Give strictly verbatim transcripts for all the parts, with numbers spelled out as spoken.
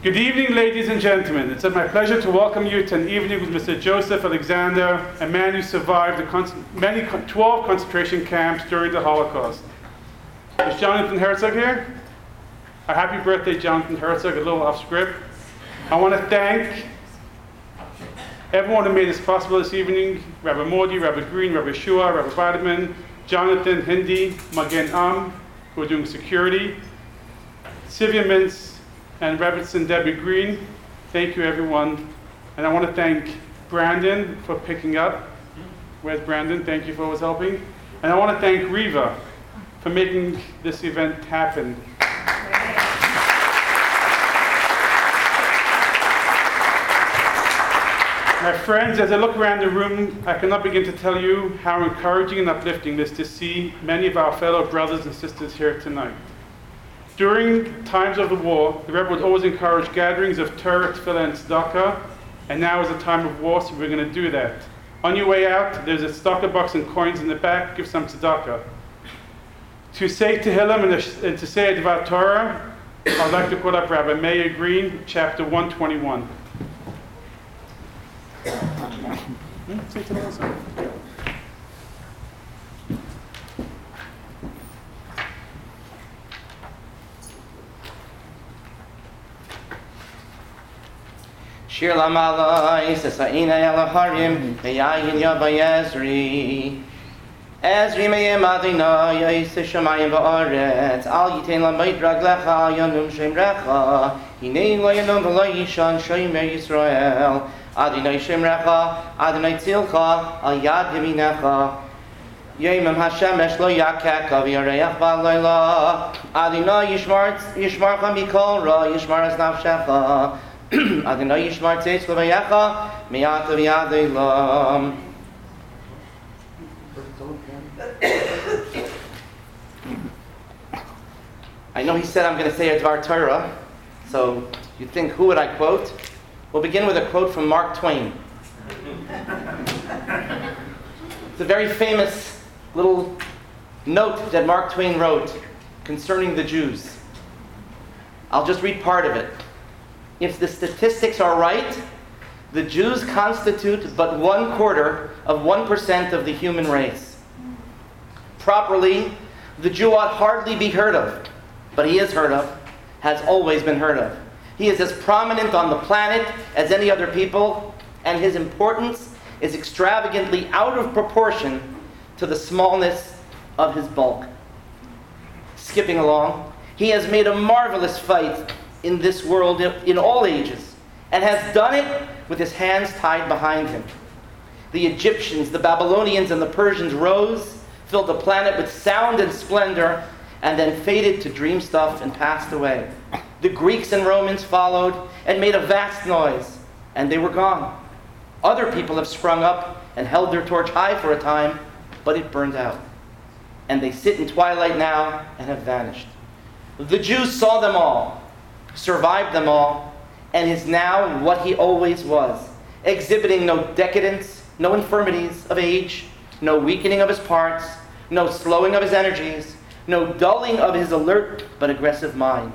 Good evening, ladies and gentlemen. It's my pleasure to welcome you to an evening with Mister Joseph Alexander, a man who survived the con- many twelve concentration camps during the Holocaust. Is Jonathan Herzog here? A happy birthday, Jonathan Herzog, a little off script. I want to thank everyone who made this possible this evening: Rabbi Mordi, Rabbi Green, Rabbi Shua, Rabbi Vitamin, Jonathan, Hindi, Magen Am, who are doing security, Sylvia Mintz, and Rebbitzin Debbie Green. Thank you, everyone. And I want to thank Brandon for picking up. Where's Brandon? Thank you for always helping. And I want to thank Riva for making this event happen. My friends, as I look around the room, I cannot begin to tell you how encouraging and uplifting it is to see many of our fellow brothers and sisters here tonight. During times of the war, the Rebbe would always encourage gatherings of Torah, Tefillah, and Tzedakah, and now is a time of war, so we're going to do that. On your way out, there's a tzedakah box and coins in the back. Give some tzedakah. To say Tehillim and, and to say a Dvar Torah, I'd like to call up Rabbi Meir Green, chapter one twenty-one. Shir Lamalai, Sesaina Yalaharim, Peyayin Yabayezri. Ezri Mayim Adina, Yais Shamayim Ba'aret, Al Yitain Lamayt Raglecha, Yanum Shem Recha, Hinei Layanum Valayishan, Shomer Yisrael, Adinai Shem Recha, Adinai Tzilcha, Al Yad Yeminecha. Yemim Hashemesh lo yakek aviyareach ba'layla. Adinai Yishmar Yishmarcha Mikol Ra, Yishmar as Nafshecha. Adonai Yishmar Tzeitz Levayecha Miyatav Yadei Lam. I know he said I'm going to say a Dvar Torah, so you think, who would I quote? We'll begin with a quote from Mark Twain. It's a very famous little note that Mark Twain wrote concerning the Jews. I'll just read part of it. If the statistics are right, the Jews constitute but one quarter of one percent of the human race. Properly, the Jew ought hardly be heard of, but he is heard of, has always been heard of. He is as prominent on the planet as any other people, and his importance is extravagantly out of proportion to the smallness of his bulk. Skipping along, he has made a marvelous fight in this world in all ages, and has done it with his hands tied behind him. The Egyptians, the Babylonians, and the Persians rose, filled the planet with sound and splendor, and then faded to dream stuff and passed away. The Greeks and Romans followed and made a vast noise, and they were gone. Other people have sprung up and held their torch high for a time, but it burned out. And they sit in twilight now and have vanished. The Jews saw them all, survived them all, and is now what he always was, exhibiting no decadence, no infirmities of age, no weakening of his parts, no slowing of his energies, no dulling of his alert but aggressive mind.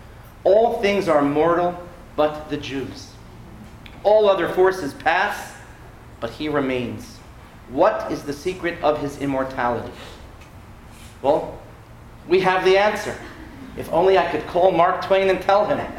All things are mortal but the Jews. All other forces pass, but he remains. What is the secret of his immortality? Well, we have the answer. If only I could call Mark Twain and tell him.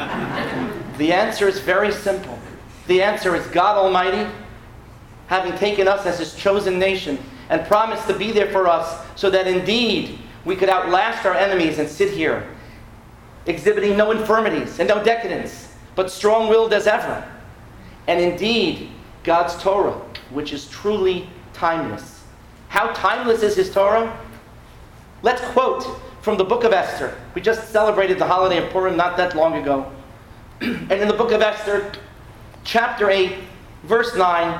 The answer is very simple. The answer is God Almighty, having taken us as his chosen nation and promised to be there for us so that indeed we could outlast our enemies and sit here, exhibiting no infirmities and no decadence, but strong-willed as ever. And indeed, God's Torah, which is truly timeless. How timeless is his Torah? Let's quote from the book of Esther. We just celebrated the holiday of Purim not that long ago. And in the book of Esther, chapter eight, verse nine,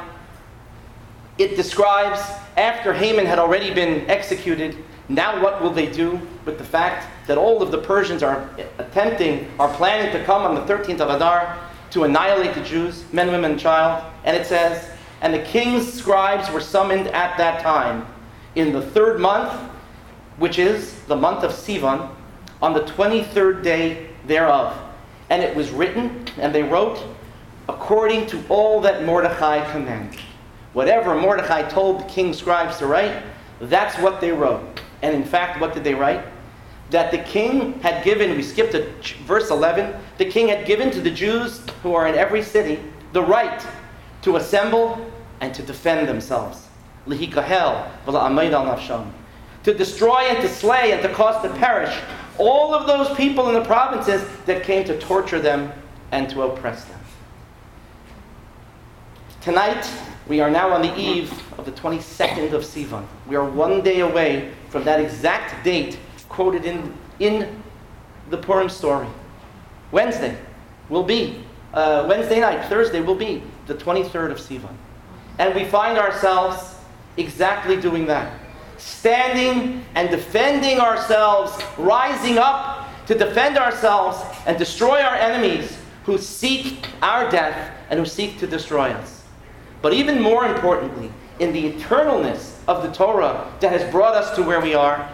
it describes, after Haman had already been executed, now what will they do with the fact that all of the Persians are attempting, are planning to come on the thirteenth of Adar to annihilate the Jews, men, women, and child. And it says, and the king's scribes were summoned at that time in the third month, which is the month of Sivan, on the twenty-third day thereof. And it was written, and they wrote, according to all that Mordechai commanded. Whatever Mordechai told the king's scribes to write, that's what they wrote. And in fact, what did they write? That the king had given, we skipped to verse eleven, the king had given to the Jews who are in every city the right to assemble and to defend themselves. Lihikahel v'la'ameid al nafsham. To destroy and to slay and to cause to perish all of those people in the provinces that came to torture them and to oppress them. Tonight, we are now on the eve of the twenty-second of Sivan. We are one day away from that exact date quoted in, in the Purim story. Wednesday will be, uh, Wednesday night, Thursday will be the twenty-third of Sivan. And we find ourselves exactly doing that. Standing and defending ourselves, rising up to defend ourselves and destroy our enemies who seek our death and who seek to destroy us. But even more importantly, in the eternalness of the Torah that has brought us to where we are,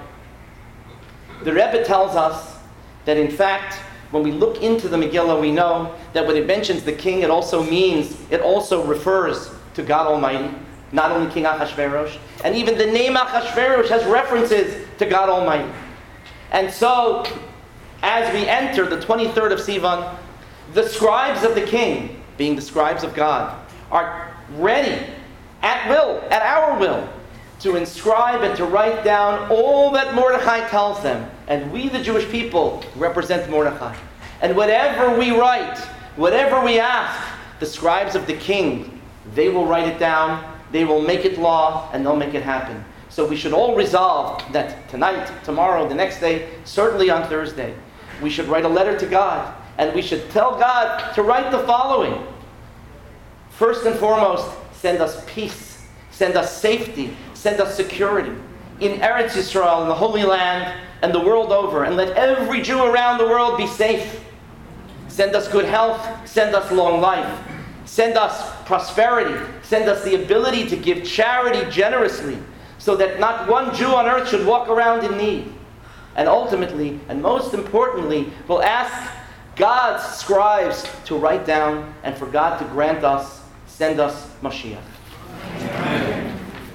the Rebbe tells us that in fact, when we look into the Megillah, we know that when it mentions the king, it also means, it also refers to God Almighty, not only King Achashverosh. And even the name Achashverosh has references to God Almighty. And so, as we enter the twenty-third of Sivan, the scribes of the king, being the scribes of God, are ready, at will, at our will, to inscribe and to write down all that Mordechai tells them. And we, the Jewish people, represent Mordechai. And whatever we write, whatever we ask, the scribes of the king, they will write it down, they will make it law, and they'll make it happen. So we should all resolve that tonight, tomorrow, the next day, certainly on Thursday, we should write a letter to God, and we should tell God to write the following. First and foremost, send us peace, send us safety, send us security in Eretz Yisrael, in the Holy Land, and the world over, and let every Jew around the world be safe. Send us good health, send us long life, send us prosperity, send us the ability to give charity generously, so that not one Jew on earth should walk around in need. And ultimately, and most importantly, we'll ask God's scribes to write down, and for God to grant us, send us Mashiach. Amen.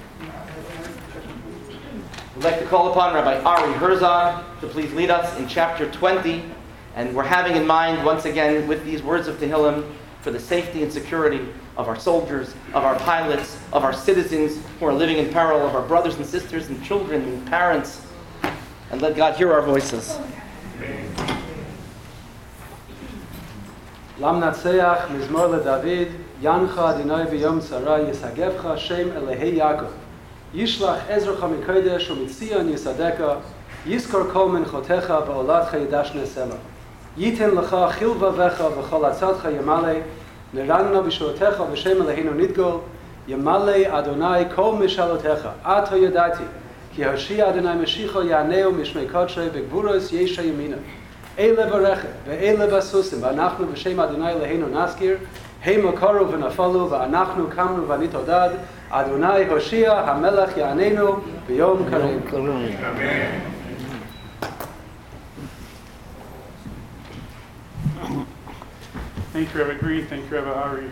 We'd like to call upon Rabbi Ari Herzog to please lead us in chapter twenty. And we're having in mind, once again, with these words of Tehillim, for the safety and security of our soldiers, of our pilots, of our citizens who are living in peril, of our brothers and sisters and children and parents. And let God hear our voices. Lam Natseach Mizmor LeDavid Yancha Adonai V'Yom Tzara Yisagevcha Shem Elehei Yaakov Yishlach Ezracha Mikodesh U'Mitzion Yisadeka Yiskor Kol Menchotecha Ba'olatcha Yidash Nesela Yiten Lecha Chilvavecha V'Chol Atzatcha Yamale Neranna B'Shotecha V'Shem Eloheinu Nidgol Yamale Adonai Kol Mishalotecha Ato Yadati Ki Hoshia Adonai Meshicho Yaneu Mishmei Kodshe B'Gvuros Yesha Yemina Eile Varechet, Ve'eile Vasusim, V'anachnu V'Shem Adonai Eloheinu Naskir, Hei Mokaru V'Nafalu, V'anachnu Kamnu V'Nitodad, Adonai Hoshia, HaMelech Ya'anenu, V'Yom Kareim. Amen. Thank you, Rabbi Green. Thank you, Rabbi Ari.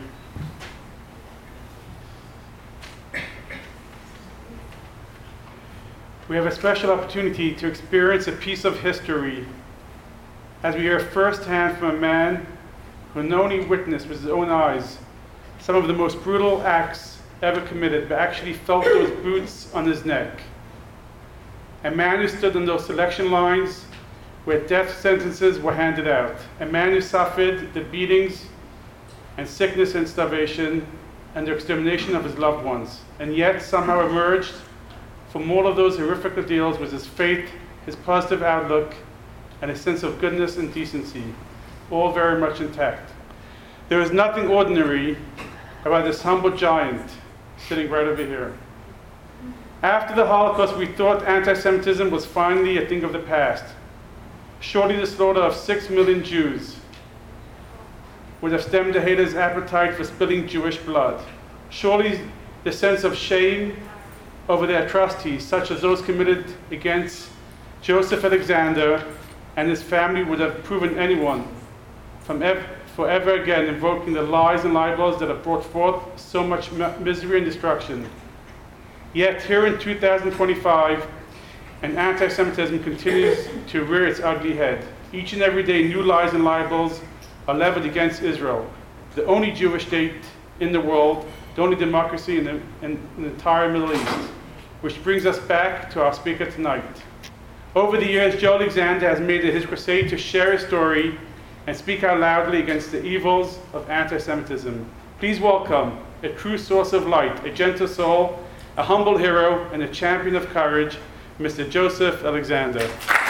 We have a special opportunity to experience a piece of history as we hear firsthand from a man who not only witnessed with his own eyes some of the most brutal acts ever committed, but actually felt those boots on his neck. A man who stood on those selection lines where death sentences were handed out. A man who suffered the beatings and sickness and starvation and the extermination of his loved ones, and yet somehow emerged from all of those horrific ordeals with his faith, his positive outlook, and a sense of goodness and decency, all very much intact. There is nothing ordinary about this humble giant sitting right over here. After the Holocaust, we thought anti-Semitism was finally a thing of the past. Surely the slaughter of six million Jews would have stemmed the haters' appetite for spilling Jewish blood. Surely the sense of shame over their atrocities, such as those committed against Joseph Alexander and his family, would have proven anyone from ev- forever again invoking the lies and libels that have brought forth so much mi- misery and destruction. Yet here in two thousand twenty-five, and anti-Semitism continues to rear its ugly head. Each and every day, new lies and libels are leveled against Israel, the only Jewish state in the world, the only democracy in the, in the entire Middle East. Which brings us back to our speaker tonight. Over the years, Joe Alexander has made it his crusade to share his story and speak out loudly against the evils of anti-Semitism. Please welcome a true source of light, a gentle soul, a humble hero, and a champion of courage, Mister Joseph Alexander.